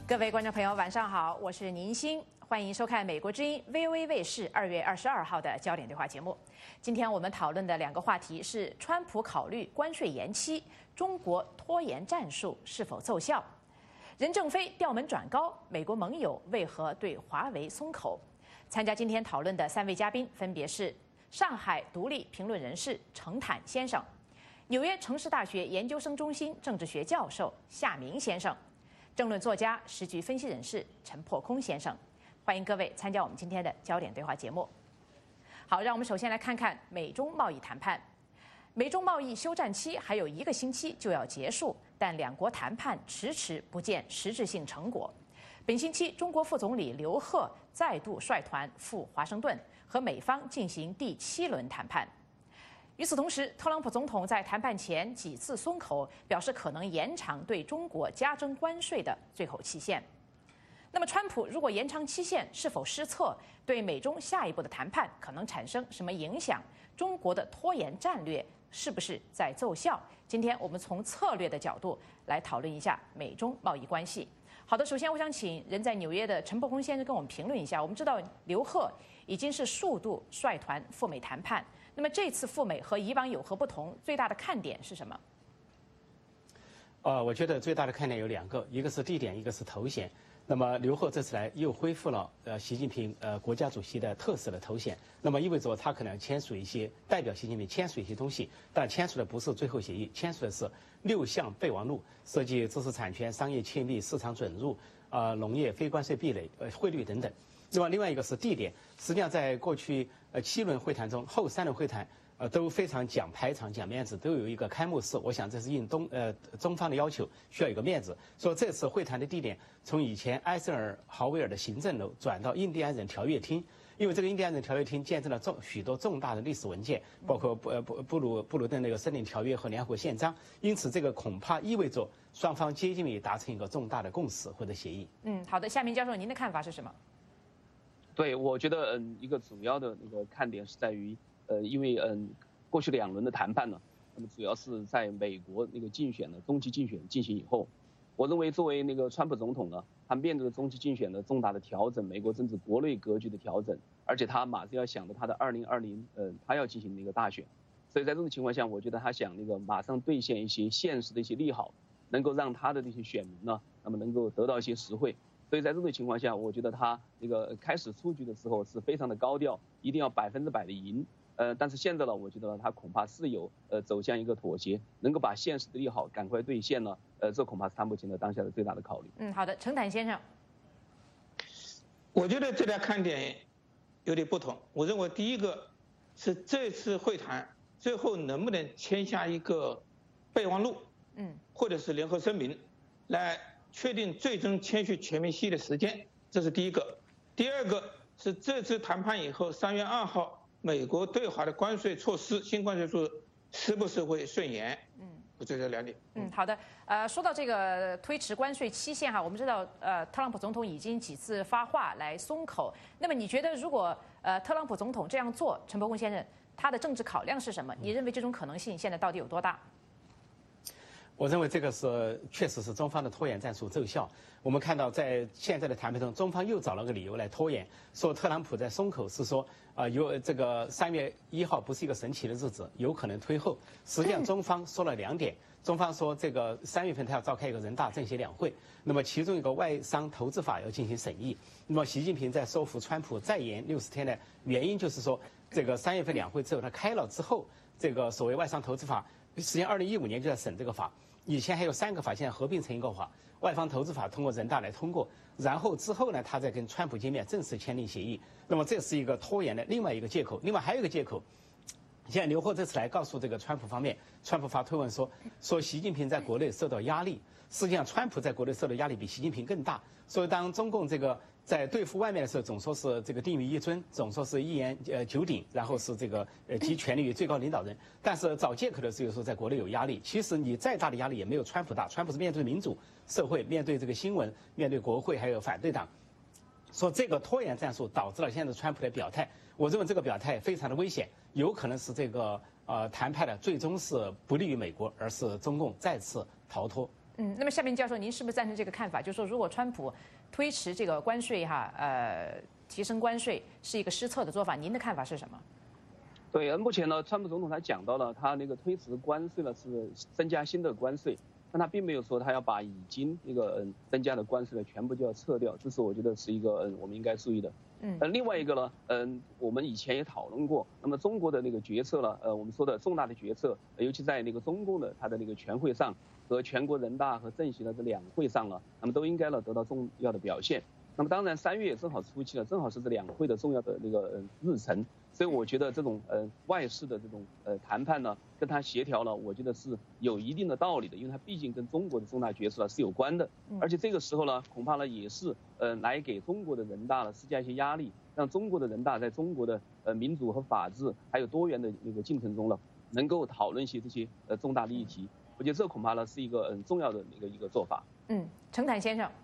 各位观众朋友，晚上好，我是宁欣，欢迎收看美国之音 VOA 卫视2月22号的焦点对话节目。今天我们讨论的两个话题是：川普考虑关税延期，中国拖延战术是否奏效？任正非调门转高，美国盟友为何对华为松口？参加今天讨论的3位嘉宾分别是上海独立评论人士程坦先生、纽约城市大学研究生中心政治学教授夏明先生。政论作家、时局分析人士陈破空先生，欢迎各位参加我们今天的焦点对话节目。好，让我们首先来看看美中贸易谈判。美中贸易休战期还有1个星期就要结束，但两国谈判迟迟不见实质性成果。本星期，中国副总理刘鹤再度率团赴华盛顿，和美方进行第7轮谈判。与此同时，特朗普总统在谈判前几次松口，表示可能延长对中国加征关税的最后期限。那么，川普如果延长期限，是否失策？对美中下一步的谈判可能产生什么影响？中国的拖延战略是不是在奏效？今天我们从策略的角度来讨论一下美中贸易关系。好的，首先我想请人在纽约的陈破空先生跟我们评论一下。我们知道刘鹤已经是数度率团赴美谈判。那么这次赴美和以往有何不同？最大的看点是什么？ 我觉得最大的看点有2个，一个是地点，一个是头衔。那么刘鹤这次来又恢复了习近平国家主席的特色的头衔，那么意味着他可能签署一些代表习近平签署一些东西，但签署的不是最后协议，签署的是6项备忘录，涉及知识产权、商业窃密、市场准入、农业非关税壁垒、汇率等等。那么另外一个是地点，实际上在过去7轮会谈中，后3轮会谈都非常讲排场、讲面子，都有一个开幕式。我想这是应中方的要求，需要有个面子。所以这次会谈的地点从以前艾森豪威尔的行政楼转到印第安人条约厅，因为这个印第安人条约厅见证了许多重大的历史文件，包括布鲁登那个森林条约和联合国宪章，因此这个恐怕意味着双方接近于达成一个重大的共识或者协议。 好的，夏明教授，您的看法是什么？ 对，我觉得一个主要的那个看点是在于因为过去2轮的谈判呢，那么主要是在美国那个竞选的中期竞选进行以后，我认为作为那个川普总统呢，他面对着中期竞选的重大的调整，美国政治国内格局的调整，而且他马上要想着他的2020他要进行那个大选，所以在这种情况下，我觉得他想那个马上兑现一些现实的一些利好，能够让他的这些选民呢，那么能够得到一些实惠。所以在这种情况下，我觉得他那个开始出局的时候是非常的高调，一定要100%的赢。但是现在呢，我觉得他恐怕是有走向一个妥协，能够把现实的利好赶快兑现呢。这恐怕是他目前的当下的最大的考虑。 好的，程坦先生， 我觉得最大看点有点不同。我认为第一个是这次会谈最后能不能签下一个备忘录，或者是联合声明，来确定最终签署全面协议的时间，这是第一个。第二个是这次谈判以后，3月2号美国对华的关税措施，新关税措施是不是会顺延？就这2点。 好的。说到这个推迟关税期限哈，我们知道特朗普总统已经几次发话来松口。那么你觉得如果特朗普总统这样做，陈破空先生他的政治考量是什么？你认为这种可能性现在到底有多大？ 我认为这个确实是中方的拖延战术奏效。我们看到在现在的谈判中，中方又找了个理由来拖延，说特朗普在松口是说有这个3月1号不是一个神奇的日子，有可能推后。实际上中方说了2点，中方说这个3月份他要召开一个人大政协两会，那么其中一个外商投资法要进行审议。那么习近平在说服川普再延60天的原因就是说，这个3月份两会之后他开了之后，这个所谓外商投资法，实际上2015年就在审这个法。以前还有3个法，现在合并成一个法，外方投资法通过人大来通过，然后之后呢，他再跟川普见面正式签订协议。那么这是一个拖延的另外一个借口。另外还有一个借口，现在刘鹤这次来告诉这个川普方面，川普发推文说习近平在国内受到压力。实际上川普在国内受到压力比习近平更大。所以当中共这个在对付外面的时候，总说是这个定于一尊，总说是一言九鼎，然后是这个集权力于最高领导人。但是找借口的时候说在国内有压力，其实你再大的压力也没有川普大。川普是面对民主社会，面对这个新闻，面对国会还有反对党。说这个拖延战术导致了现在川普的表态，我认为这个表态非常的危险，有可能是这个谈判的最终是不利于美国，而是中共再次逃脱。 那么夏明教授，您是不是赞成这个看法？就是说，如果川普推迟这个关税提升关税是一个失策的做法，您的看法是什么？ 对，目前呢，川普总统他讲到了，他那个推迟关税呢是增加新的关税，但他并没有说他要把已经那个增加的关税呢全部就要撤掉，这是我觉得是一个我们应该注意的。另外一个呢，我们以前也讨论过，那么中国的那个决策呢，我们说的重大的决策，尤其在那个中共的它的那个全会上和全国人大和政协的这两会上呢，那么都应该呢得到重要的表现。那么当然3月正好出期了，正好是这两会的重要的那个日程，所以我觉得这种外事的这种谈判呢，跟它协调呢，我觉得是有一定的道理的，因为它毕竟跟中国的重大决策呢是有关的，而且这个时候呢，恐怕呢也是来给中国的人大呢施加一些压力，让中国的人大在中国的民主和法治还有多元的那个进程中呢，能够讨论一些这些重大的议题。我觉得这恐怕呢是一个重要的一个做法。 程坦先生。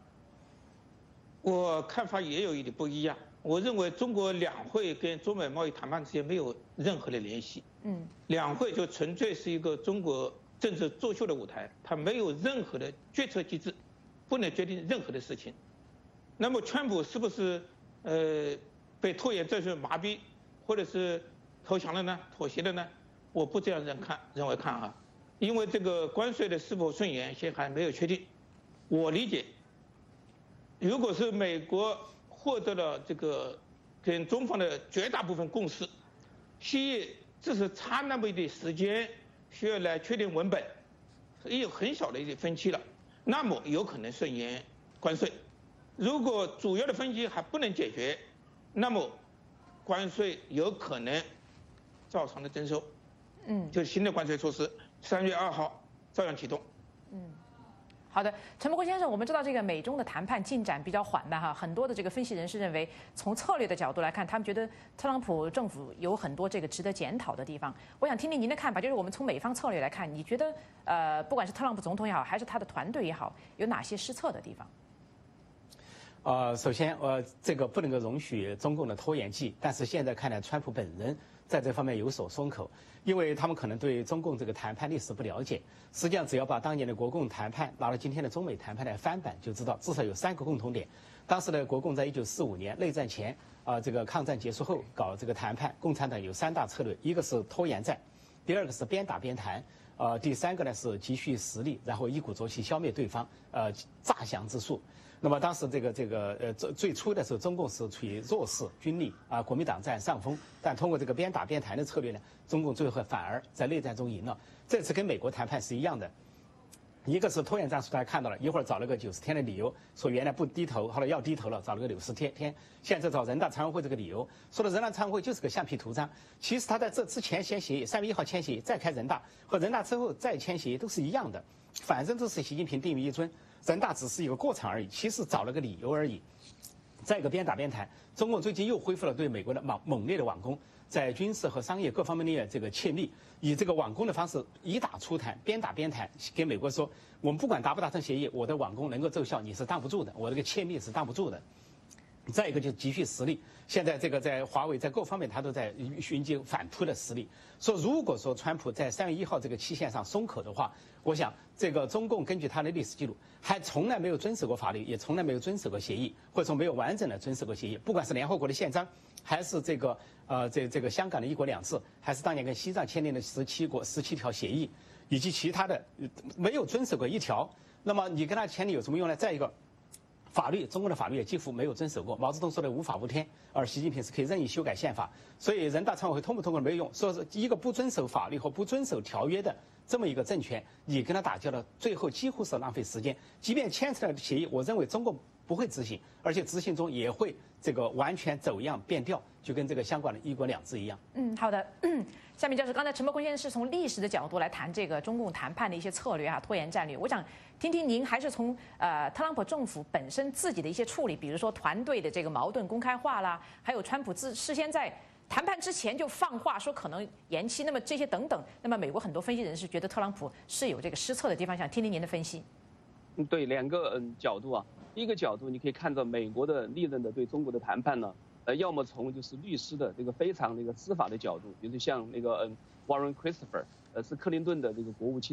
我看法也有一点不一样。我认为中国两会跟中美贸易谈判之间没有任何的联系。两会就纯粹是一个中国政治作秀的舞台，它没有任何的决策机制，不能决定任何的事情。那么川普是不是被拖延战术麻痹，或者是投降了呢？妥协了呢？我不这样认为看啊，因为这个关税的是否顺延现在还没有确定。我理解。如果是美国获得了这个跟中方的绝大部分共识，协议只是差那么一点时间需要来确定文本，也有很小的一点分歧了，那么有可能顺延关税。如果主要的分歧还不能解决，那么关税有可能照常的征收。就是新的关税措施3月2号照样启动。 好的，陈伯国先生，我们知道这个美中的谈判进展比较缓慢哈，很多的这个分析人士认为，从策略的角度来看，他们觉得特朗普政府有很多这个值得检讨的地方。我想听听您的看法，就是我们从美方策略来看，你觉得不管是特朗普总统也好，还是他的团队也好，有哪些失策的地方？ 首先，这个不能够容许中共的拖延计，但是现在看来，川普本人在这方面有所松口，因为他们可能对中共这个谈判历史不了解。实际上，只要把当年的国共谈判拿了今天的中美谈判来翻版，就知道至少有3个共同点。当时的国共在1945年内战前这个抗战结束后搞这个谈判，共产党有3大策略，一个是拖延战，第二个是边打边谈，第三个呢是积蓄实力，然后一鼓作气消灭对方，诈降之术。那么当时最初的时候，中共是处于弱势，军力国民党占上风，但通过这个边打边谈的策略呢，中共最后反而在内战中赢了。这次跟美国谈判是一样的，一个是拖延战术，大家看到了，一会儿找了个90天的理由，说原来不低头，后来要低头了，找了个60天，现在找人大常委会这个理由，说的人大常委会就是个橡皮图章。其实他在这之前签协议，3月1号签协议，再开人大，和人大之后再签协议都是一样的，反正都是习近平定于一尊。人大只是一个过场而已，其实找了个理由而已。再一个边打边谈，中共最近又恢复了对美国的猛烈的网攻，在军事和商业各方面的这个窃密，以这个网攻的方式以打促谈，边打边谈，给美国说，我们不管达不达成协议，我的网攻能够奏效，你是挡不住的，我这个窃密是挡不住的。再一个就是积蓄实力，现在这个在华为在各方面他都在寻求反扑的实力。说如果说川普在3月1号这个期限上松口的话，我想这个中共根据他的历史记录，还从来没有遵守过法律，也从来没有遵守过协议，或者说没有完整的遵守过协议。不管是联合国的宪章，还是这个香港的1国2制，还是当年跟西藏签订的17条协议，以及其他的没有遵守过一条。那么你跟他签订有什么用呢？再一个。法律，中国的法律也几乎没有遵守过。毛泽东说的无法无天，而习近平是可以任意修改宪法。所以人大常委会通不通过没有用。说是一个不遵守法律和不遵守条约的这么一个政权，你跟他打交道，最后几乎是浪费时间。即便签署了协议，我认为中共不会执行，而且执行中也会这个完全走样变调，就跟这个香港的1国2制一样。 好的。下面就是刚才陈伯坤先生是从历史的角度来谈这个中共谈判的一些策略拖延战略。我想听听您还是从特朗普政府本身自己的一些处理，比如说团队的这个矛盾公开化啦，还有川普事先在谈判之前就放话说可能延期，那么这些等等，那么美国很多分析人士觉得特朗普是有这个失策的地方，想听听您的分析。 对，2个角度啊。第一个角度，你可以看到美国的历任的对中国的谈判呢，要么从就是律师的这个非常司法的角度，比如像Warren Christopher，是克林顿的这个国务卿呢，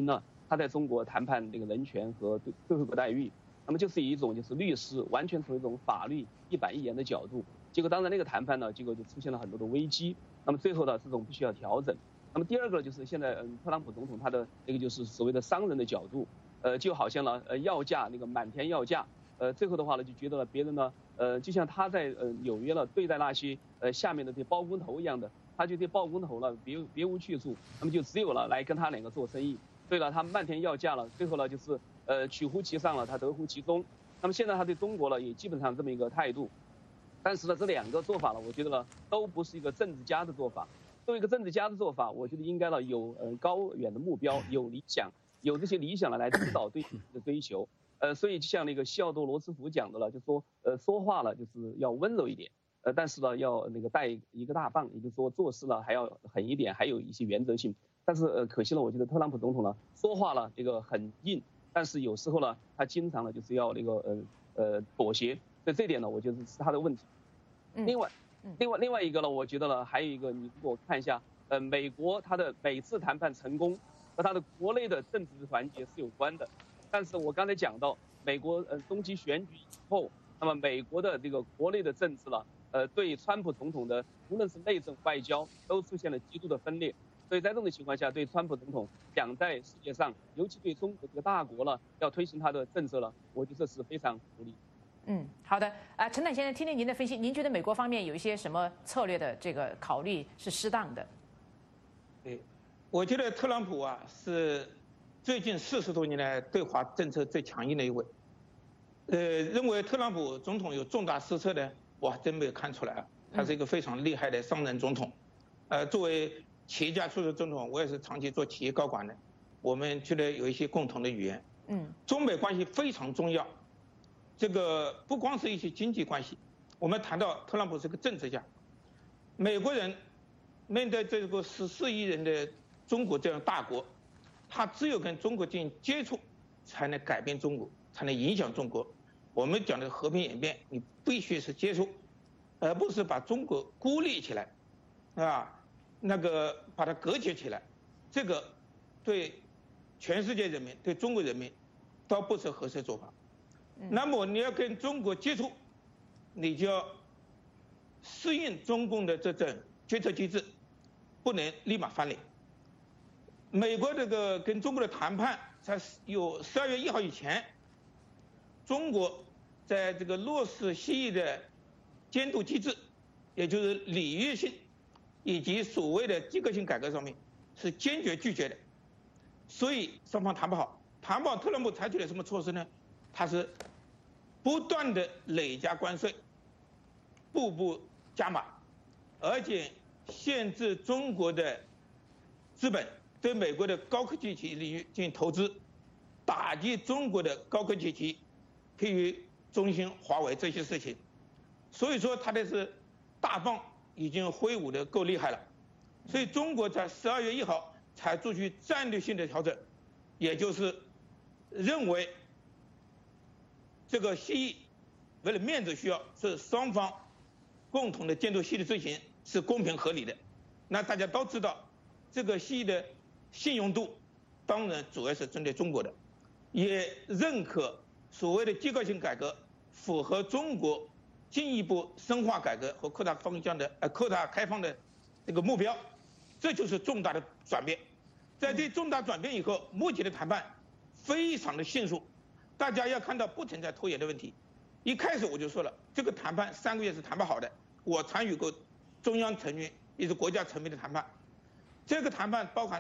他在中国谈判这个人权和最惠国待遇，那么就是以一种就是律师完全从一种法律一板一眼的角度，结果当然那个谈判呢，结果就出现了很多的危机，那么最后呢，这种必须要调整。那么第二个就是现在特朗普总统他的那个就是所谓的商人的角度，就好像呢要价那个满天要价，最后的话呢就觉得别人呢就像他在纽约了对待那些下面的这些包工头一样的，他就对包工头了别无去处，那么就只有了来跟他两个做生意。对了，他漫天要价了，最后呢就是取乎其上了，他得乎其中。那么现在他对中国呢也基本上这么一个态度，但是呢这两个做法呢，我觉得呢都不是一个政治家的做法。作为一个政治家的做法，我觉得应该呢有高远的目标，有理想，有这些理想呢来指导对的追求。所以就像那个西奥多·罗斯福讲的了，就说说话了就是要温柔一点，但是呢要那个带一个大棒，也就是说做事呢还要狠一点，还有一些原则性。但是可惜了，我觉得特朗普总统呢说话呢这个很硬，但是有时候呢他经常呢就是要那个妥协，所以这点呢我觉得是他的问题。另外一个呢，我觉得呢还有一个，你如果看一下美国它的每次谈判成功和它的国内的政治团结是有关的。但是我刚才讲到美国中期选举以后，那么美国的这个国内的政治呢对川普总统的无论是内政外交都出现了极度的分裂。所以在这种情况下，对川普总统想在世界上，尤其对中国这个大国呢，要推行他的政策呢，我觉得这是非常不利。 好的，陈坦先生，听听您的分析，您觉得美国方面有一些什么策略的这个考虑是适当的？ 对，我觉得特朗普啊是最近40多年来对华政策最强硬的一位。认为特朗普总统有重大失策呢，我还真没有看出来啊。他是一个非常厉害的商人总统。作为企业家出身总统，我也是长期做企业高管的，我们觉得有一些共同的语言。中美关系非常重要。这个不光是一些经济关系，我们谈到特朗普是个政治家。美国人面对这个14亿人的中国这样大国，他只有跟中国进行接触，才能改变中国，才能影响中国。我们讲的和平演变，你必须是接触，而不是把中国孤立起来，那个把它隔绝起来。这个对全世界人民、对中国人民都不是合适做法。那么你要跟中国接触，你就要适应中共的这种决策机制，不能立马翻脸。美国这个跟中国的谈判，在有12月1号以前，中国在这个落实西医的监督机制，也就是礼遇性以及所谓的机构性改革上面，是坚决拒绝的。所以双方谈不好。谈不好，特朗普采取了什么措施呢？他是不断的累加关税，步步加码，而且限制中国的资本对美国的高科技企业领域进行投资，打击中国的高科技企业，譬如中兴、华为这些事情。所以说他的是大棒已经挥舞的够厉害了。所以中国在12月1号才做出战略性的调整，也就是认为这个协议为了面子需要，是双方共同的监督协议执行是公平合理的。那大家都知道，这个协议的信用度当然主要是针对中国的，也认可所谓的机构性改革符合中国进一步深化改革和扩大开放的这个目标，这就是重大的转变。在这重大转变以后，目前的谈判非常的迅速，大家要看到不存在拖延的问题。一开始我就说了，这个谈判3个月是谈不好的。我参与过中央层面也是国家层面的谈判，这个谈判包含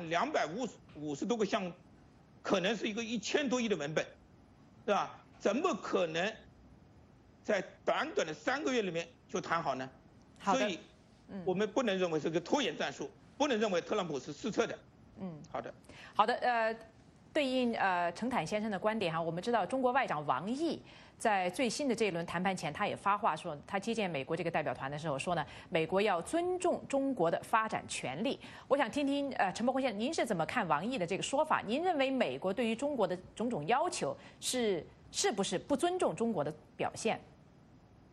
250多个项目，可能是一个1000多亿的文本，对吧？怎么可能在短短的3个月里面就谈好呢？所以，我们不能认为是个拖延战术，不能认为特朗普是失策的。 好的，对应陈坦先生的观点哈，我们知道中国外长王毅在最新的这一轮谈判前，他也发话说，他接见美国这个代表团的时候说呢，美国要尊重中国的发展权利。我想听听陈伯宏先生，您是怎么看王毅的这个说法？您认为美国对于中国的种种要求是不是不尊重中国的表现？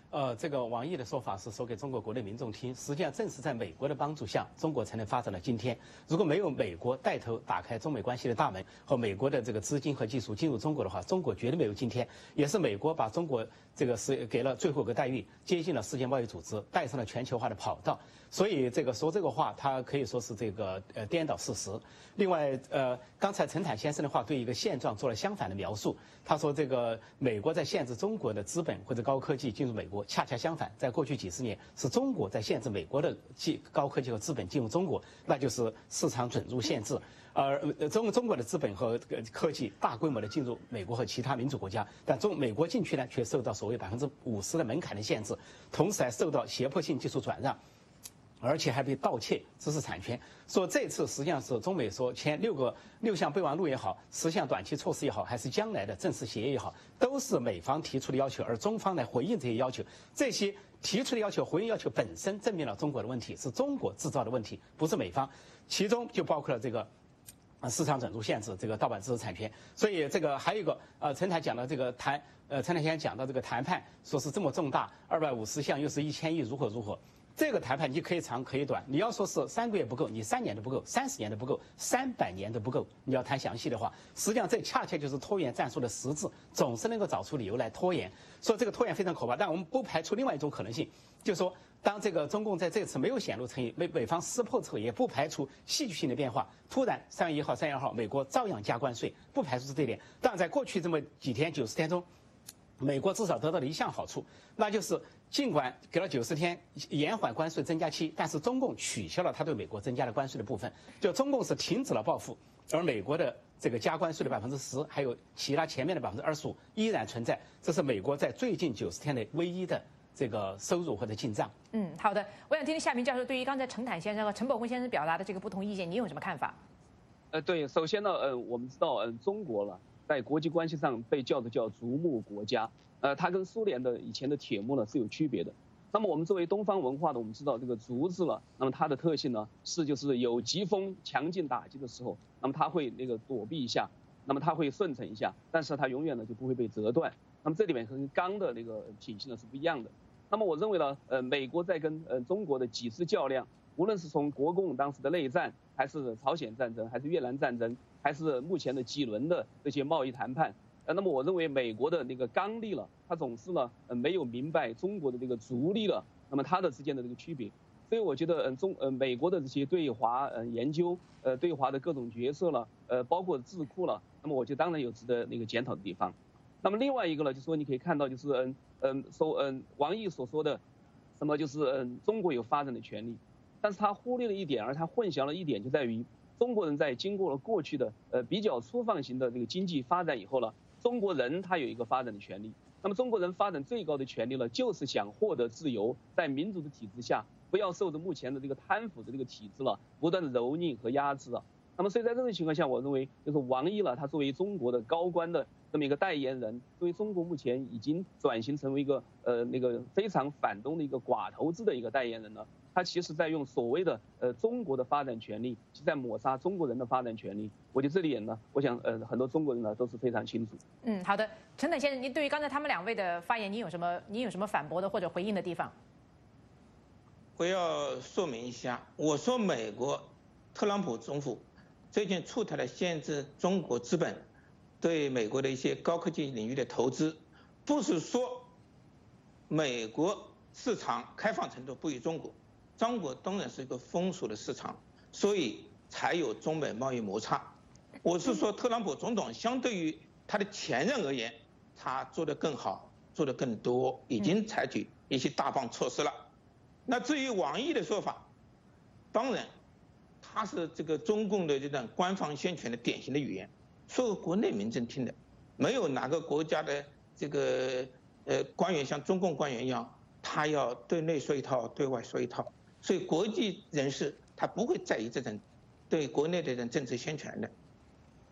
这个王毅的说法是说给中国国内民众听，实际上正是在美国的帮助下，中国才能发展到今天。如果没有美国带头打开中美关系的大门和美国的这个资金和技术进入中国的话，中国绝对没有今天。也是美国把中国这个是给了最后一个待遇，接近了世界贸易组织，带上了全球化的跑道。所以这个说这个话，他可以说是这个颠倒事实。另外刚才陈坦先生的话对一个现状做了相反的描述，他说这个美国在限制中国的资本或者高科技进入美国，恰恰相反，在过去几十年是中国在限制美国的高科技和资本进入中国，那就是市场准入限制。中国的资本和科技大规模的进入美国和其他民主国家，但美国进去呢，却受到所谓50%的门槛的限制，同时还受到胁迫性技术转让，而且还被盗窃知识产权。说这次实际上是中美说签6项备忘录也好，10项短期措施也好，还是将来的正式协议也好，都是美方提出的要求，而中方来回应这些要求。这些提出的要求、回应要求本身证明了中国的问题是中国制造的问题，不是美方。其中就包括了这个市场准入限制，这个盗版知识产权。所以这个还有一个陈坦讲的这个陈坦先生讲到这个谈判，说是这么重大，250项又是1000亿，如何如何。这个谈判你可以长可以短，你要说是3个月不够，你3年都不够，30年都不够，300年都不够。你要谈详细的话，实际上这恰恰就是拖延战术的实质，总是能够找出理由来拖延。说这个拖延非常可怕，但我们不排除另外一种可能性，就是说当这个中共在这次没有显露诚意，被美方识破之后，也不排除戏剧性的变化。突然3月1号、3月2号，美国照样加关税，不排除是这一点。但在过去这么几天90天中，美国至少得到了一项好处，那就是尽管给了90天延缓关税增加期，但是中共取消了他对美国增加的关税的部分，就中共是停止了报复，而美国的这个加关税的10%，还有其他前面的25%依然存在，这是美国在最近90天的唯一的这个收入或者进账。 好的，我想听听夏明教授对于刚才陈坦先生和陈宝坤先生表达的这个不同意见，你有什么看法？ 对，首先呢，我们知道，中国了。在国际关系上被叫竹木国家，它跟苏联的以前的铁幕呢是有区别的。那么我们作为东方文化的，我们知道这个竹子了，那么它的特性呢就是有疾风强劲打击的时候，那么它会那个躲避一下，那么它会顺承一下，但是它永远呢就不会被折断。那么这里面跟钢的那个品性呢是不一样的。那么我认为呢，美国在跟中国的几次较量，无论是从国共当时的内战，还是朝鲜战争，还是越南战争，还是目前的几轮的这些贸易谈判，那么我认为美国的那个刚力了，他总是呢没有明白中国的这个足力了，那么它的之间的这个区别。所以我觉得美国的这些对华研究，对华的各种角色了，包括智库了，那么我觉得当然有值得那个检讨的地方。那么另外一个呢，就是说你可以看到就是王毅所说的，什么就是中国有发展的权利。但是他忽略了一点，而他混淆了一点，就在于中国人在经过了过去的比较粗放型的这个经济发展以后呢，中国人他有一个发展的权利。那么中国人发展最高的权利呢，就是想获得自由，在民主的体制下，不要受着目前的这个贪腐的这个体制了不断的蹂躏和压制了。那么所以在这种情况下，我认为就是王毅了，他作为中国的高官的这么一个代言人，作为中国目前已经转型成为一个那个非常反动的一个寡头制的一个代言人呢。他其实在用所谓的中国的发展权利，是在抹杀中国人的发展权利。我觉得这里呢，我想很多中国人呢都是非常清楚。 好的，陈坦先生，您对于刚才他们2位的发言，您有什么反驳的或者回应的地方？ 我要说明一下，我说美国特朗普总统最近出台了限制中国资本对美国的一些高科技领域的投资，不是说美国市场开放程度不如中国。中国当然是一个封锁的市场，所以才有中美贸易摩擦。我是说，特朗普总统相对于他的前任而言，他做得更好，做得更多，已经采取一些大棒措施了。那至于王毅的说法，当然他是这个中共的这种官方宣传的典型的语言，说给国内民众听的，没有哪个国家的这个官员像中共官员一样，他要对内说一套，对外说一套。所以国际人士他不会在意这种对国内的这种政治宣传的。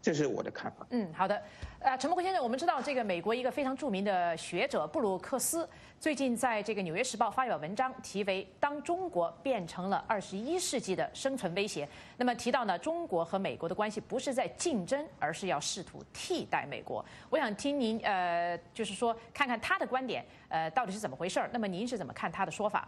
这是我的看法。 好的。陈伯先生，我们知道这个美国一个非常著名的学者布鲁克斯最近在这个《纽约时报》发表文章，题为《当中国变成了21世纪的生存威胁》。那么提到呢，中国和美国的关系不是在竞争，而是要试图替代美国。我想听您就是说看看他的观点，到底是怎么回事儿？那么您是怎么看他的说法？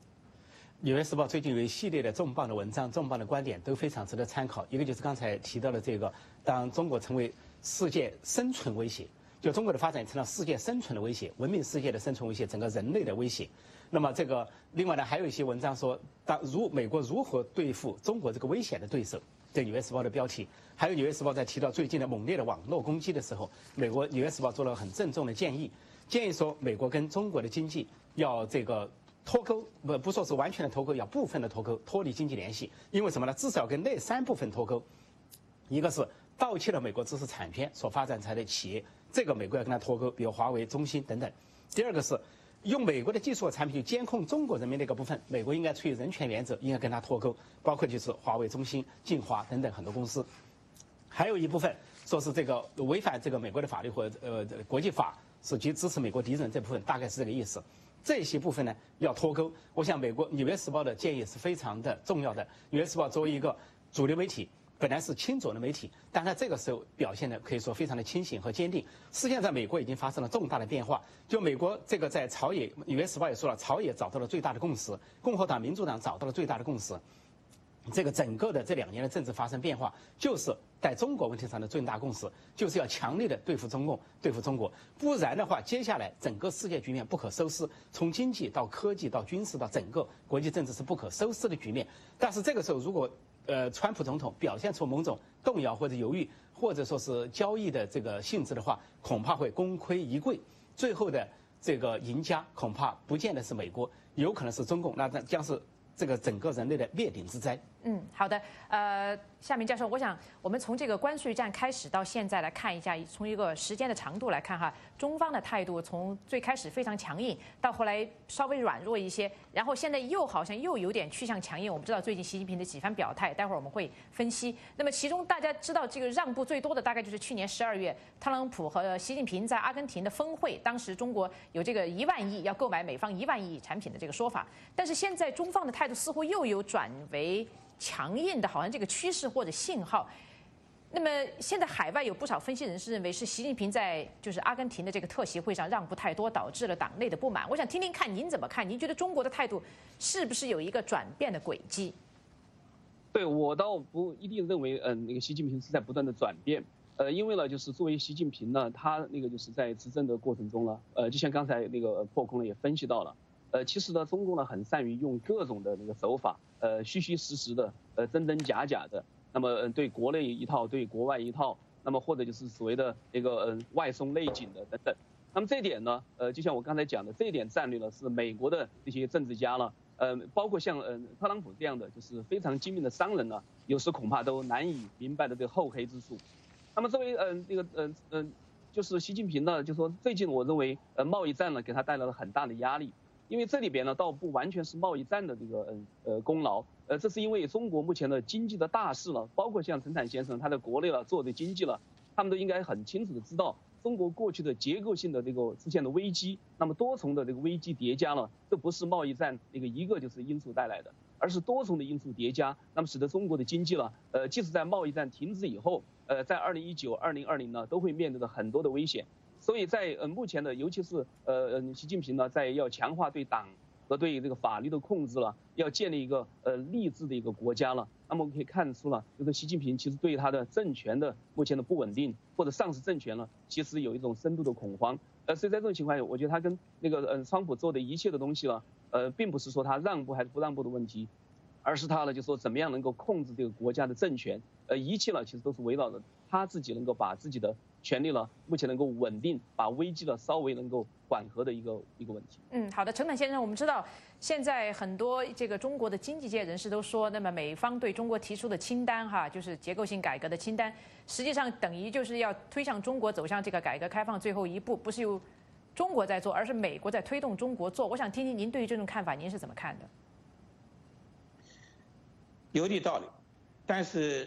《纽约时报》最近有一系列的重磅的文章、重磅的观点都非常值得参考。一个就是刚才提到的这个，当中国成为世界生存威胁，就中国的发展成了世界生存的威胁，文明世界的生存威胁，整个人类的威胁。那么这个另外呢，还有一些文章说，美国如何对付中国这个危险的对手，这《纽约时报》的标题。还有《纽约时报》在提到最近的猛烈的网络攻击的时候，《纽约时报》做了很郑重的建议说美国跟中国的经济要这个脱钩，不说是完全的脱钩，要部分的脱钩，脱离经济联系。因为什么呢？至少跟那3部分脱钩，一个是盗窃了美国知识产权所发展出来的企业，这个美国要跟它脱钩，比如华为、中兴等等。第二个是用美国的技术和产品去监控中国人民的一个部分，美国应该出于人权原则，应该跟它脱钩，包括就是华为、中兴、晋华等等很多公司。还有一部分说是这个违反这个美国的法律或国际法，是去支持美国敌人，这部分大概是这个意思。这些部分呢要脱钩。我想《纽约时报》的建议是非常的重要的。《纽约时报》作为一个主流媒体，本来是亲左的媒体，但它这个时候表现的可以说非常的清醒和坚定。实际上，在美国已经发生了重大的变化。就美国这个在朝野，《纽约时报》也说了，朝野找到了最大的共识，共和党、民主党找到了最大的共识。这个整个的这2年的政治发生变化，就是在中国问题上的最大共识，就是要强力的对付中共、对付中国，不然的话，接下来整个世界局面不可收拾，从经济到科技到军事到整个国际政治是不可收拾的局面。但是这个时候，如果川普总统表现出某种动摇或者犹豫，或者说是交易的这个性质的话，恐怕会功亏一篑，最后的这个赢家恐怕不见得是美国，有可能是中共，那将是这个整个人类的灭顶之灾。 好的。夏明教授，我想我们从这个关税战开始到现在来看一下，从一个时间的长度来看哈，中方的态度从最开始非常强硬，到后来稍微软弱一些，然后现在好像又有点趋向强硬。我们知道最近习近平的几番表态，待会儿我们会分析。那么其中大家知道这个让步最多的大概就是去年12月，特朗普和习近平在阿根廷的峰会，当时中国有这个1万亿要购买美方1万亿产品的这个说法，但是现在中方的态度似乎又有转为强硬的，好像这个趋势或者信号。那么现在海外有不少分析人士认为是习近平在就是阿根廷的这个特协会上让步太多，导致了党内的不满。我想听听看您怎么看？您觉得中国的态度是不是有一个转变的轨迹？ 对，我倒不一定认为，那个习近平是在不断的转变。因为呢，就是作为习近平呢，他那个就是在执政的过程中呢，就像刚才那个破空呢也分析到了。其实呢，中共呢很善于用各种的那个手法，虚虚实实的，真真假假的，那么对国内一套，对国外一套，那么或者就是所谓的那个外松内紧的等等。那么这一点呢，就像我刚才讲的，这一点战略呢是美国的这些政治家呢，包括像特朗普这样的就是非常精明的商人呢，有时恐怕都难以明白的这个厚黑之处。那么作为就是习近平呢，就说最近我认为贸易战呢给他带来了很大的压力。因为这里边呢，倒不完全是贸易战的这个功劳，这是因为中国目前的经济的大势了，包括像陈坦先生他在国内了做的经济了，他们都应该很清楚的知道，中国过去的结构性的这个出现的危机，那么多重的这个危机叠加了，这不是贸易战那个一个就是因素带来的，而是多重的因素叠加，那么使得中国的经济了，即使在贸易战停止以后，在2019、2020呢，都会面对着很多的危险。所以在目前的，尤其是习近平呢，在要强化对党和对这个法律的控制了，要建立一个励志的一个国家了。那么我们可以看出了，就是习近平其实对他的政权的目前的不稳定或者丧失政权呢，其实有一种深度的恐慌。所以在这种情况下，我觉得他跟那个川普做的一切的东西呢，并不是说他让步还是不让步的问题，而是他呢就说怎么样能够控制这个国家的政权，一切呢其实都是围绕着他自己能够把自己的权力呢，目前能够稳定，把危机呢稍微能够缓和的一个问题。 好的，陈坦先生，我们知道现在很多这个中国的经济界人士都说，那么美方对中国提出的清单哈，就是结构性改革的清单，实际上等于就是要推向中国走向这个改革开放最后一步，不是由中国在做，而是美国在推动中国做。我想听听您对于这种看法，您是怎么看的？ 有点道理，但是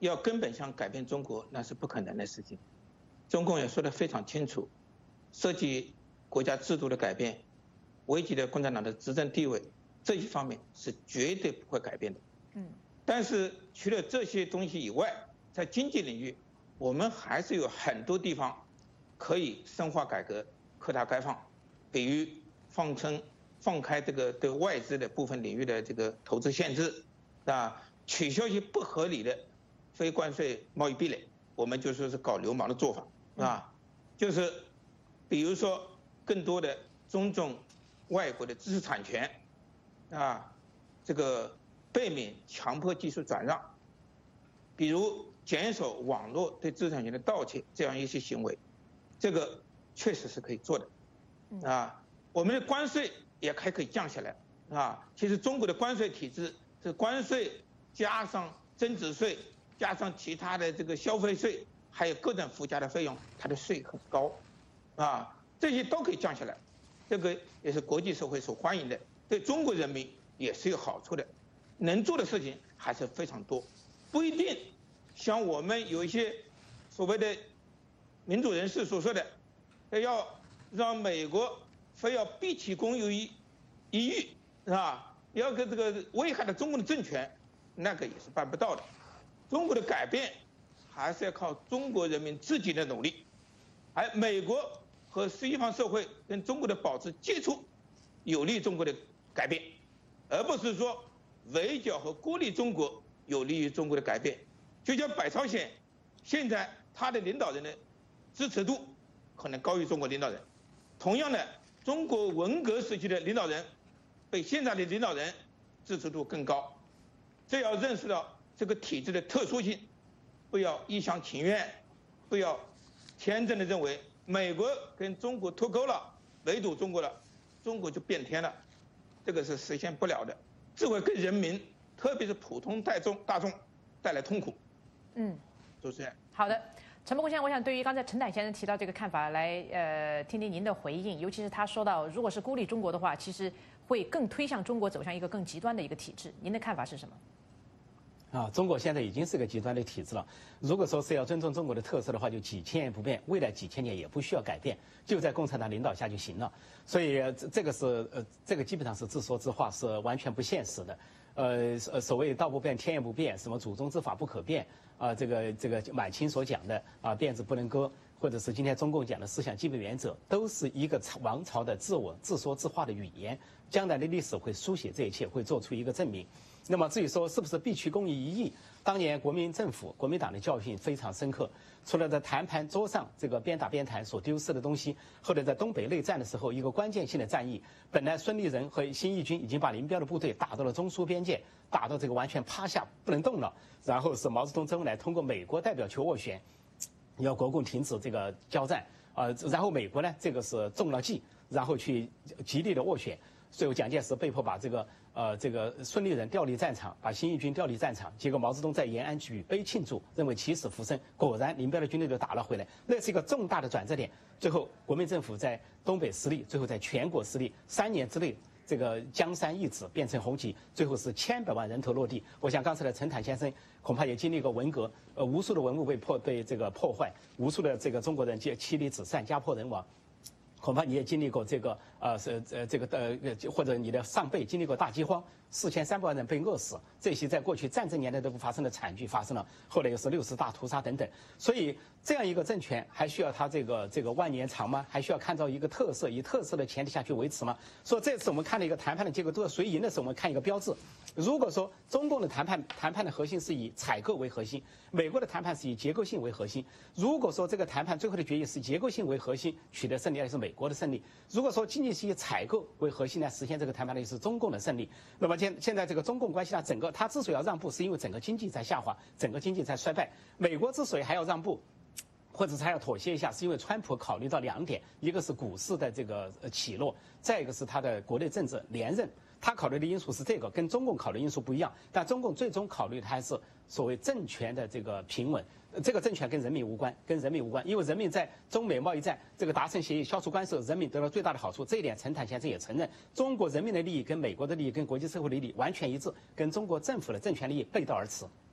要根本上改变中国，那是不可能的事情。中共也说得非常清楚，涉及国家制度的改变，危及了共产党的执政地位，这一方面是绝对不会改变的。但是除了这些东西以外，在经济领域，我们还是有很多地方可以深化改革、扩大开放，比如放开这个对外资的部分领域的这个投资限制，取消一些不合理的非关税贸易壁垒，我们就说是搞流氓的做法，就是比如说更多的尊重外国的知识产权，这个避免强迫技术转让，比如减少网络对知识产权的盗窃这样一些行为，这个确实是可以做的，我们的关税也还可以降下来，其实中国的关税体制是关税加上增值税加上其他的这个消费税，还有各种附加的费用，它的税很高，这些都可以降下来，这个也是国际社会所欢迎的，对中国人民也是有好处的。能做的事情还是非常多，不一定像我们有一些所谓的民主人士所说的，要让美国非要毕其功于一役，是吧？要跟这个危害了中国的政权，那个也是办不到的。中国的改变还是要靠中国人民自己的努力，而美国和西方社会跟中国的保持接触，有利中国的改变，而不是说围剿和孤立中国有利于中国的改变。就像北朝鲜，现在他的领导人的支持度可能高于中国领导人，同样的，中国文革时期的领导人比现在的领导人支持度更高。这要认识到这个体制的特殊性，不要一厢情愿，不要天真的认为美国跟中国脱钩了，围堵中国了，中国就变天了，这个是实现不了的，只会给人民，特别是普通大众带来痛苦。主持人。 好的。陈伯公先生，我想对于刚才陈坦先生提到这个看法来，听听您的回应，尤其是他说到，如果是孤立中国的话，其实会更推向中国走向一个更极端的一个体制。您的看法是什么？ 中国现在已经是个极端的体制了。如果说是要尊重中国的特色的话，就几千年不变，未来几千年也不需要改变，就在共产党领导下就行了。所以这个基本上是自说自话，是完全不现实的。所谓道不变，天也不变，什么祖宗之法不可变这个满清所讲的辫子不能割，或者是今天中共讲的思想基本原则，都是一个王朝的自说自话的语言。将来的历史会书写这一切，会做出一个证明。那么至于说是不是必须公于一役，当年国民政府、国民党的教训非常深刻。除了在谈判桌上这个边打边谈所丢失的东西，后来在东北内战的时候，一个关键性的战役，本来孙立人和新一军已经把林彪的部队打到了中苏边界，打到这个完全趴下不能动了。然后是毛泽东、周恩来通过美国代表求斡旋，要国共停止这个交战然后美国呢这个是中了计，然后去极力的斡旋。最后蒋介石被迫把这个孙立人调离战场，把新一军调离战场，结果毛泽东在延安举杯庆祝，认为起死回生，果然林彪的军队就打了回来，那是一个重大的转折点。最后国民政府在东北失利，最后在全国失利，3年之内这个江山易子，变成红旗，最后是千百万人头落地。我想刚才的陈坦先生恐怕也经历过文革，无数的文物被这个破坏，无数的这个中国人妻离子散，家破人亡。恐怕你也经历过这个或者你的上辈经历过大饥荒，4300万人被饿死，这些在过去战争年代都不发生的惨剧发生了，后来又是60大屠杀等等。所以这样一个政权还需要它这个万年长吗？还需要看到一个特色，以特色的前提下去维持吗？所以这次我们看了一个谈判的结果，都是谁赢的时候我们看一个标志。如果说中共的谈判的核心是以采购为核心，美国的谈判是以结构性为核心。如果说这个谈判最后的决议是结构性为核心取得胜利，那是美国的胜利。如果说仅仅是以采购为核心来实现这个谈判的是中共的胜利。那么现在这个中共关系呢，它之所以要让步，是因为整个经济在下滑，整个经济在衰败。美国之所以还要让步，或者是还要妥协一下，是因为川普考虑到2点，一个是股市的这个起落，再一个是他的国内政治连任。他考虑的因素是这个，跟中共考虑因素不一样。但中共最终考虑的还是所谓政权的这个平稳。这个政权跟人民无关，因为人民在中美贸易战这个达成协议、消除关税，人民得到最大的好处。这一点，陈坦先生也承认，中国人民的利益跟美国的利益、跟国际社会的利益完全一致，跟中国政府的政权利益背道而驰。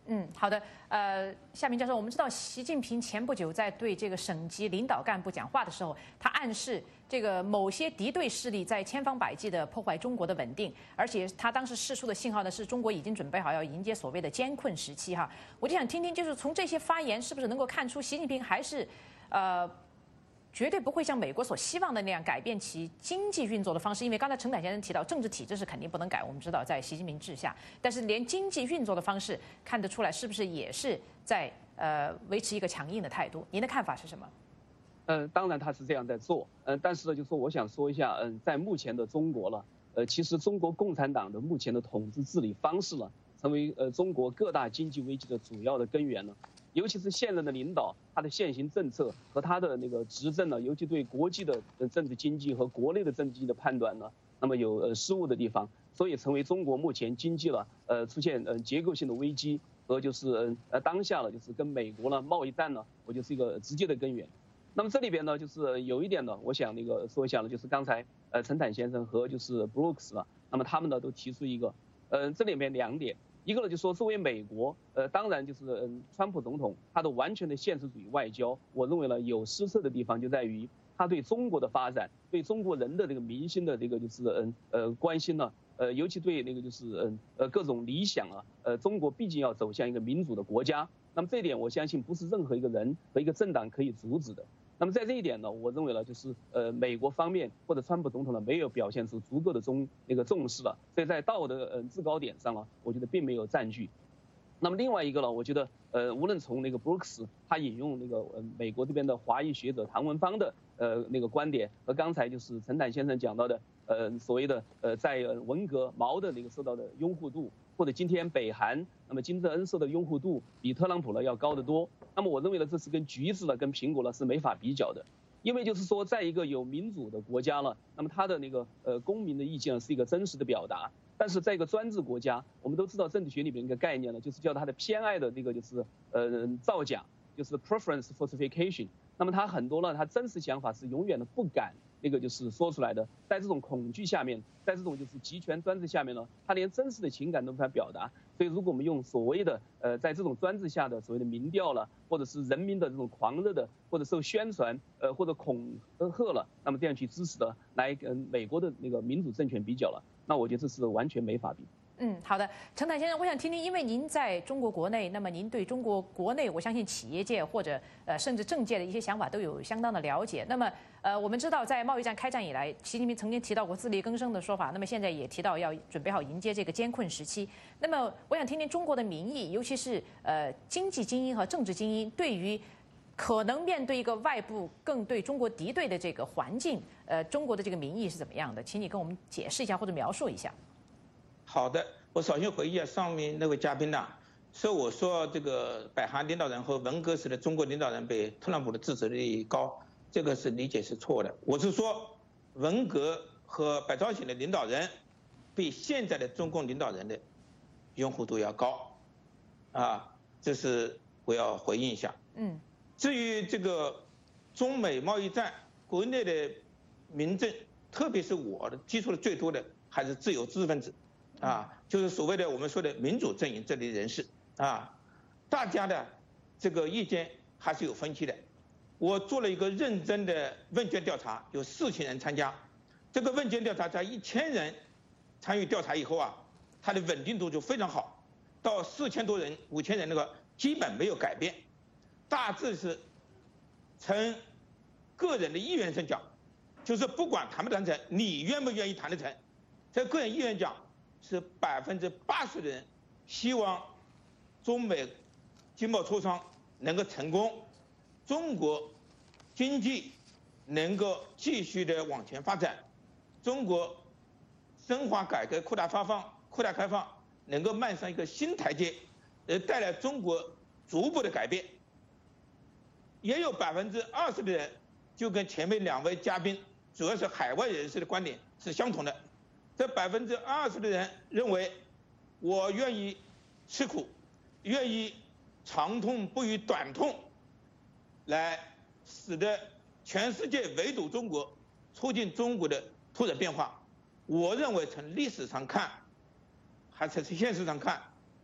好的。夏明教授，我们知道习近平前不久在对这个省级领导干部讲话的时候，他暗示这个某些敌对势力在千方百计地破坏中国的稳定，而且他当时释出的信号呢，是中国已经准备好要迎接所谓的艰困时期哈。我就想听听，就是从这些发言是不是能够看出习近平还是绝对不会像美国所希望的那样改变其经济运作的方式，因为刚才陈坦先生提到，政治体制是肯定不能改，我们知道在习近平治下，但是连经济运作的方式看得出来，是不是也是在维持一个强硬的态度？您的看法是什么？ 当然他是这样在做，但是呢，就说我想说一下，在目前的中国了，其实中国共产党的目前的统治治理方式呢，成为中国各大经济危机的主要的根源了。尤其是现任的领导，他的现行政策和他的那个执政呢，尤其对国际的政治经济和国内的政治经济的判断呢，那么有失误的地方，所以成为中国目前经济了出现结构性的危机和就是当下了就是跟美国呢贸易战呢，我觉得是一个直接的根源。那么这里边呢，就是有一点呢，我想那个说一下呢，就是刚才陈坦先生和就是布鲁克斯了，那么他们呢都提出一个这里面2点。一个呢，就说作为美国，当然就是川普总统他的完全的现实主义外交，我认为呢有失策的地方就在于他对中国的发展，对中国人的这个民心的这个就是关心呢，尤其对那个就是各种理想啊，中国毕竟要走向一个民主的国家，那么这一点我相信不是任何一个人和一个政党可以阻止的。那么在这一点呢，我认为呢，就是美国方面或者川普总统呢没有表现出足够的重视了，所以在道德制高点上呢，我觉得并没有占据。那么另外一个呢，我觉得无论从那个布鲁克斯他引用那个美国这边的华裔学者唐文芳的那个观点，和刚才就是陈坦先生讲到的所谓的在文革毛的那个受到的拥护度，或者今天北韩那么金正恩受的拥护度比特朗普呢要高得多。那么我认为呢，这是跟橘子呢跟苹果呢是没法比较的，因为就是说在一个有民主的国家了，那么他的那个公民的意见是一个真实的表达。但是在一个专制国家，我们都知道政治学里面一个概念呢，就是叫它的偏爱的这个就是造假，就是 preference falsification。那么他很多呢，他真实想法是永远的不敢那个就是说出来的，在这种恐惧下面，在这种就是集权专制下面呢，他连真实的情感都无法表达。所以如果我们用所谓的在这种专制下的所谓的民调了，或者是人民的这种狂热的或者受宣传或者恐吓了，那么这样去支持的来跟美国的那个民主政权比较了，那我觉得这是完全没法比。 好的，陈坦先生，我想听听，因为您在中国国内，那么您对中国国内，我相信企业界或者甚至政界的一些想法都有相当的了解。那么我们知道在贸易战开战以来，习近平曾经提到过自力更生的说法，那么现在也提到要准备好迎接这个艰困时期。那么我想听听中国的民意，尤其是经济精英和政治精英对于可能面对一个外部更对中国敌对的这个环境，中国的这个民意是怎么样的？请你跟我们解释一下或者描述一下。 好的，我首先回忆一下上面那位嘉宾呐，说我说这个北韩领导人和文革时的中国领导人比特朗普的支持率高，这个是理解是错的。我是说文革和北朝鲜的领导人比现在的中共领导人的拥护度要高，这是我要回应一下。至于这个中美贸易战，国内的民众，特别是我的接触的最多的还是自由知识分子。就是所谓的我们说的民主阵营这类人士大家的这个意见还是有分歧的。我做了一个认真的问卷调查，有4000人参加。这个问卷调查在1000人参与调查以后它的稳定度就非常好，到4000多人、5000人那个基本没有改变，大致是从个人的意愿上讲，就是不管谈不谈成，你愿不愿意谈得成，在个人意愿讲。是80%的人希望中美经贸磋商能够成功，中国经济能够继续的往前发展，中国深化改革、扩大开放能够迈上一个新台阶，带来中国逐步的改变。也有20%的人就跟前面2位嘉宾，主要是海外人士的观点是相同的。这20%的人认为，我愿意吃苦，愿意长痛不与短痛，来使得全世界围堵中国，促进中国的突然变化。我认为从历史上看，还是从现实上看，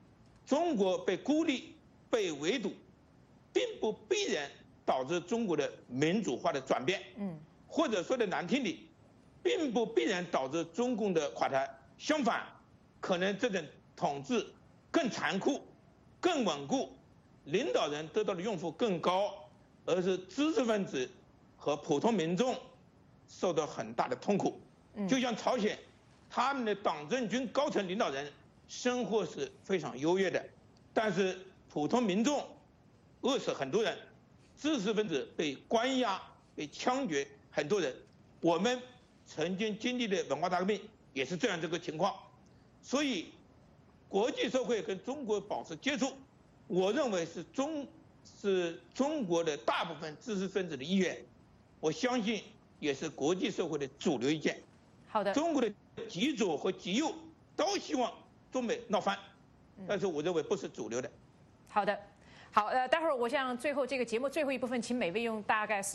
中国被孤立、被围堵，并不必然导致中国的民主化的转变。或者说的难听点，并不必然导致中共的垮台。相反，可能这种统治更残酷、更稳固，领导人得到的用处更高，而是知识分子和普通民众受到很大的痛苦。就像朝鲜，他们的党政军高层领导人生活是非常优越的，但是普通民众饿死很多人，知识分子被关押、被枪决很多人。我们曾经经历的文化大革命也是这样这个情况，所以国际社会跟中国保持接触，我认为是中国的大部分知识分子的意愿，我相信也是国际社会的主流意见。 好的， 中国的极左和极右都希望中美闹翻，但是我认为不是主流的。 好的。好，待会儿我想最后这个节目最后一部分，请每位用大概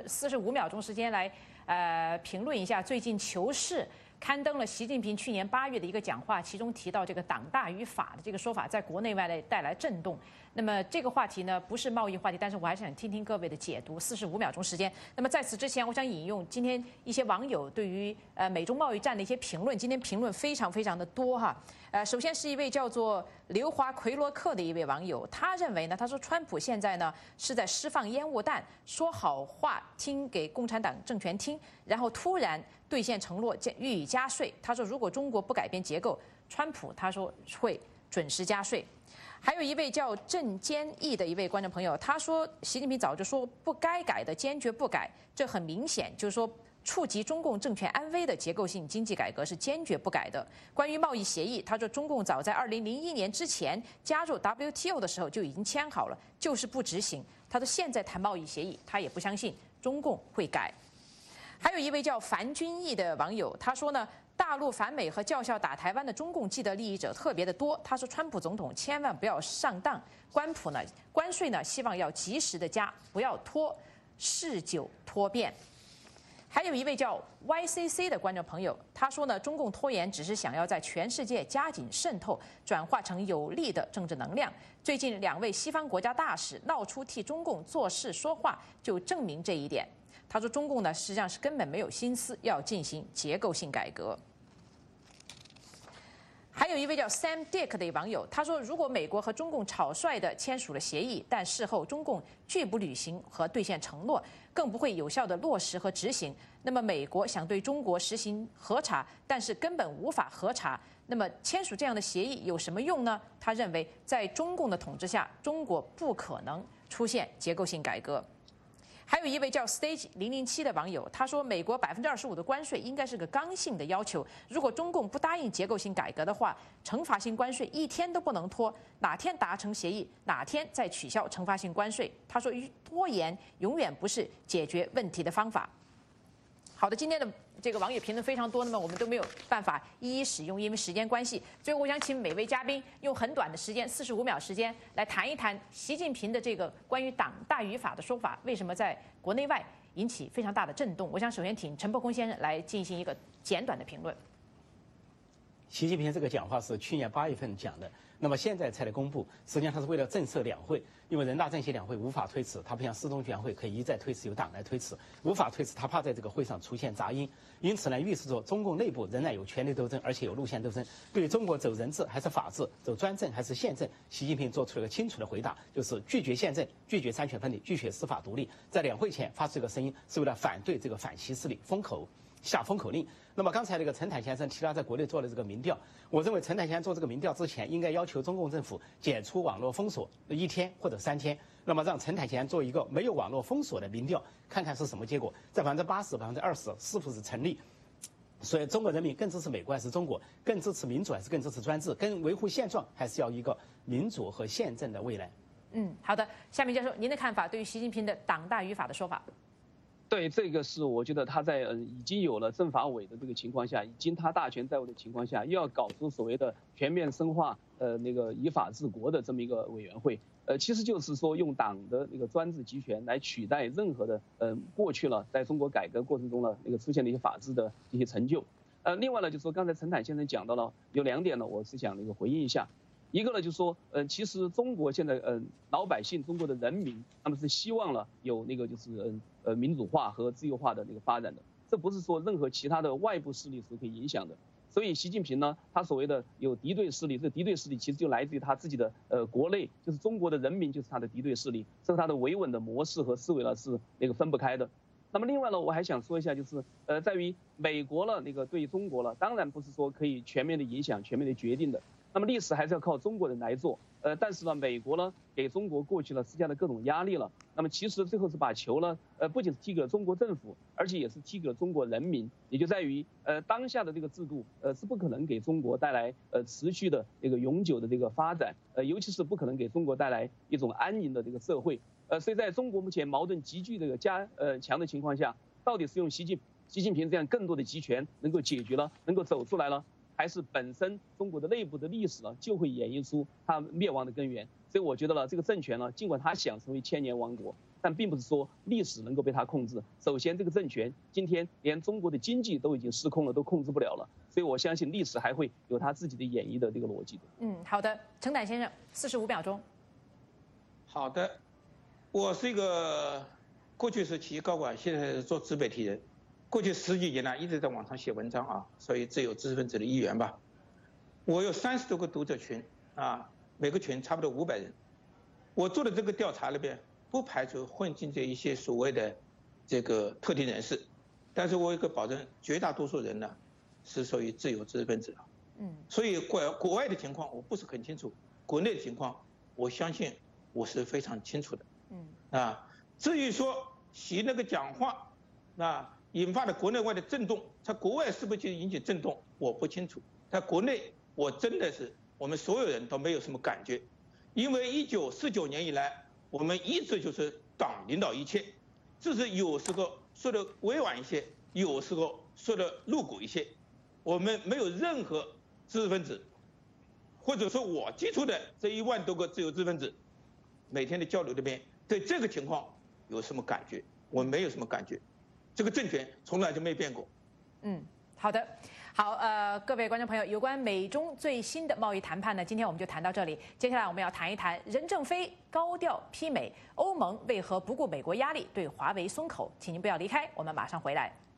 45秒钟时间来评论一下最近《求是》刊登了习近平去年8月的一个讲话，其中提到这个党大于法的这个说法，在国内外带来震动。那么这个话题呢，不是贸易话题，但是我还是想听听各位的解读。45秒钟时间。那么在此之前，我想引用今天一些网友对于美中贸易战的一些评论，今天评论非常非常的多哈。首先是一位叫做刘华奎洛克的一位网友，他认为呢，他说川普现在呢是在释放烟雾弹，说好话听给共产党政权听，然后突然兑现承诺予以加税。他说如果中国不改变结构，川普他说会准时加税。还有一位叫郑坚毅的一位观众朋友，他说习近平早就说不该改的坚决不改，这很明显就是说触及中共政权安危的结构性经济改革是坚决不改的。关于贸易协议，他说中共早在2001年之前加入 WTO 的时候就已经签好了，就是不执行。他说现在谈贸易协议，他也不相信中共会改。还有一位叫樊君毅的网友，他说呢，大陆反美和叫嚣打台湾的中共既得利益者特别的多。他说，川普总统千万不要上当，关税呢，希望要及时的加，不要拖，事久拖变。还有一位叫 YCC 的观众朋友，他说呢，中共拖延只是想要在全世界加紧渗透，转化成有利的政治能量。最近2位西方国家大使闹出替中共做事说话，就证明这一点。他说，中共呢实际上是根本没有心思要进行结构性改革。还有一位叫 Sam Dick 的网友，他说，如果美国和中共草率地签署了协议，但事后中共拒不履行和兑现承诺，更不会有效地落实和执行，那么美国想对中国实行核查，但是根本无法核查，那么签署这样的协议有什么用呢？他认为，在中共的统治下，中国不可能出现结构性改革。还有一位叫 Stage 007的网友，他说，美国25%的关税应该是个刚性的要求，如果中共不答应结构性改革的话，惩罚性关税一天都不能拖，哪天达成协议，哪天再取消惩罚性关税。他说，拖延永远不是解决问题的方法。好的，今天的这个网友评论非常多，那么我们都没有办法一一使用，因为时间关系。最后，我想请每位嘉宾用很短的时间，45秒时间来谈一谈习近平的这个关于党大于法的说法，为什么在国内外引起非常大的震动。我想首先请陈伯空先生来进行一个简短的评论。 习近平这个讲话是去年8月份讲的，那么现在才来公布，实际上他是为了震慑两会，因为人大政协两会无法推迟，他不像四中全会可以一再推迟，由党来推迟，无法推迟，他怕在这个会上出现杂音，因此呢，预示着中共内部仍然有权力斗争，而且有路线斗争。对于中国走人治还是法治，走专政还是宪政，习近平做出了一个清楚的回答，就是拒绝宪政，拒绝三权分立，拒绝司法独立。在两会前发出这个声音，是为了反对这个反西势力下封口令。那么刚才那个陈坦先生提到在国内做的这个民调，我认为陈坦先生做这个民调之前，应该要求中共政府解除网络封锁1天或者3天，那么让陈坦先生做一个没有网络封锁的民调，看看是什么结果，在80%、20%是否是成立。所以中国人民更支持美国还是中国？更支持民主还是更支持专制？更维护现状还是要一个民主和宪政的未来？ 好的，夏明教授，您的看法对于习近平的党大于法的说法？ 对，这个是我觉得他在已经有了政法委的这个情况下，已经他大权在握的情况下，又要搞出所谓的全面深化那个依法治国的这么一个委员会，其实就是说用党的那个专制集权来取代任何的过去了在中国改革过程中呢那个出现的一些法治的一些成就。另外呢，就是说刚才陈坦先生讲到了有2点呢，我是想那个回应一下。 一个呢，就是说，其实中国现在，老百姓，中国的人民，他们是希望呢有那个就是，民主化和自由化的那个发展的，这不是说任何其他的外部势力所可以影响的。所以习近平呢，他所谓的有敌对势力，这敌对势力其实就来自于他自己的国内，就是中国的人民就是他的敌对势力，这和他的维稳的模式和思维呢是那个分不开的。那么另外呢，我还想说一下，就是在于美国呢那个对中国呢，当然不是说可以全面的影响、全面的决定的。那么历史还是要靠中国人来做，但是呢，美国呢给中国过去呢施加了各种压力了。那么其实最后是把球呢，不仅是踢给了中国政府，而且也是踢给了中国人民。也就在于，当下的这个制度，是不可能给中国带来持续的这个永久的这个发展，尤其是不可能给中国带来一种安宁的这个社会。所以在中国目前矛盾急剧这个强的情况下，到底是用习近平这样更多的集权能够解决了，能够走出来了？还是本身中国的内部的历史呢，就会演绎出它灭亡的根源。所以我觉得呢，这个政权呢，尽管他想成为千年王国，但并不是说历史能够被他控制。首先，这个政权今天连中国的经济都已经失控了，都控制不了了。所以我相信历史还会有他自己的演绎的这个逻辑的。 好的，陈胆先生，45秒钟。 好的，我是一个过去是企业高管，现在是做自媒体人。过去10几年呢，一直在网上写文章啊，所以自由知识分子的一员吧。我有30多个读者群啊，每个群差不多500人。我做的这个调查里边，不排除混进这一些所谓的这个特定人士，但是我有个保证，绝大多数人呢是属于自由知识分子的。所以国外的情况我不是很清楚，国内的情况我相信我是非常清楚的。至于说习那个讲话，引发的国内外的震动，在国外是不是就引起震动，我不清楚。在国内，我真的是我们所有人都没有什么感觉，因为1949年以来，我们一直就是党领导一切，只是有时候说的委婉一些，有时候说的露骨一些。我们没有任何知识分子，或者说我接触的这1万多个自由知识分子，每天的交流里边，对这个情况有什么感觉？我没有什么感觉。这个政权从来就没变过。 好的，好，各位观众朋友，有关美中最新的贸易谈判呢，今天我们就谈到这里。接下来我们要谈一谈任正非高调批美，欧盟为何不顾美国压力对华为松口？请您不要离开，我们马上回来。